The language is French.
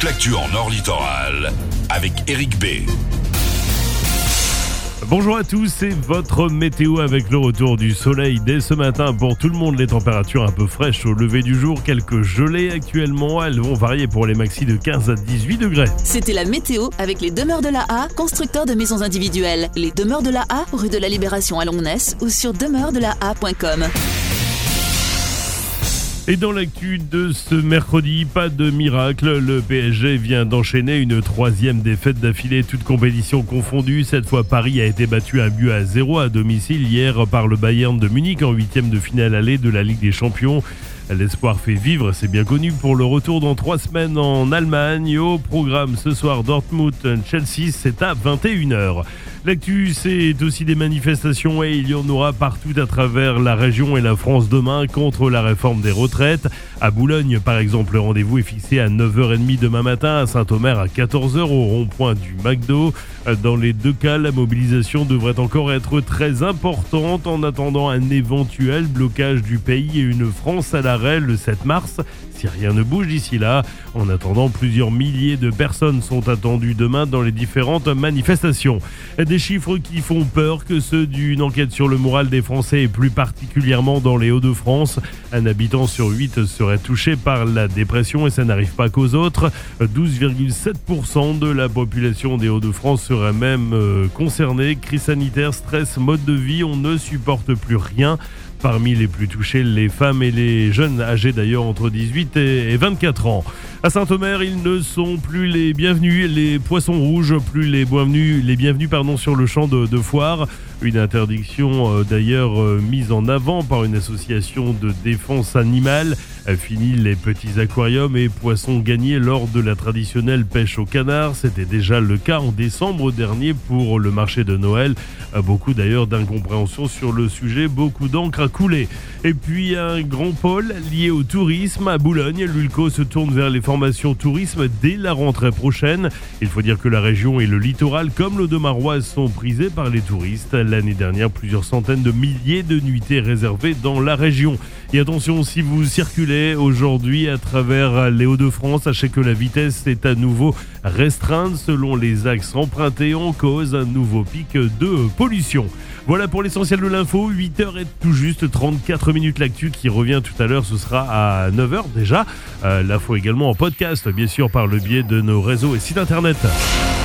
toute l'actu en Nord Littoral avec Eric B. Bonjour à tous, c'est votre météo avec le retour du soleil dès ce matin. Pour tout le monde, les températures un peu fraîches au lever du jour, quelques gelées actuellement. Elles vont varier pour les maxis de 15 à 18 degrés. C'était la météo avec les Demeures de la A, constructeurs de maisons individuelles. Les Demeures de la A, rue de la Libération à Longnes ou sur demeuresdelaa.com. Et dans l'actu de ce mercredi, pas de miracle, le PSG vient d'enchaîner une troisième défaite d'affilée, toutes compétitions confondues. Cette fois, Paris a été battu 1-0 à domicile hier par le Bayern de Munich en huitième de finale aller de la Ligue des Champions. L'espoir fait vivre, c'est bien connu, pour le retour dans 3 semaines en Allemagne. Au programme ce soir, Dortmund-Chelsea, c'est à 21h. L'actu, c'est aussi des manifestations et il y en aura partout à travers la région et la France demain contre la réforme des retraites. À Boulogne, par exemple, le rendez-vous est fixé à 9h30 demain matin, à Saint-Omer à 14h au rond-point du McDo. Dans les deux cas, la mobilisation devrait encore être très importante en attendant un éventuel blocage du pays et une France à l'arrêt le 7 mars. Si rien ne bouge d'ici là, en attendant, plusieurs milliers de personnes sont attendues demain dans les différentes manifestations. Des chiffres qui font peur, que ceux d'une enquête sur le moral des Français et plus particulièrement dans les Hauts-de-France. Un habitant sur 8 serait touché par la dépression et ça n'arrive pas qu'aux autres. 12,7% de la population des Hauts-de-France serait même concernée. Crise sanitaire, stress, mode de vie, on ne supporte plus rien. Parmi les plus touchés, les femmes et les jeunes âgés d'ailleurs entre 18 et 24 ans. À Saint-Omer, ils ne sont plus les bienvenus, les poissons rouges, plus les bienvenus sur le champ de foire. Une interdiction d'ailleurs mise en avant par une association de défense animale. Fini les petits aquariums et poissons gagnés lors de la traditionnelle pêche au canard. C'était déjà le cas en décembre dernier pour le marché de Noël. Beaucoup d'ailleurs d'incompréhension sur le sujet, beaucoup d'encre à couler. Et puis un grand pôle lié au tourisme à Boulogne. L'ULCO se tourne vers les formations tourisme dès la rentrée prochaine. Il faut dire que la région et le littoral comme l'Aude-Maroise sont prisés par les touristes. L'année dernière, plusieurs centaines de milliers de nuitées réservées dans la région. Et attention, si vous circulez aujourd'hui à travers les Hauts-de-France, sachez que la vitesse est à nouveau restreinte selon les axes empruntés en cause un nouveau pic de pollution. Voilà pour l'essentiel de l'info, 8h et tout juste 34 minutes l'actu qui revient tout à l'heure, ce sera à 9h déjà. L'info également en podcast, bien sûr par le biais de nos réseaux et sites internet.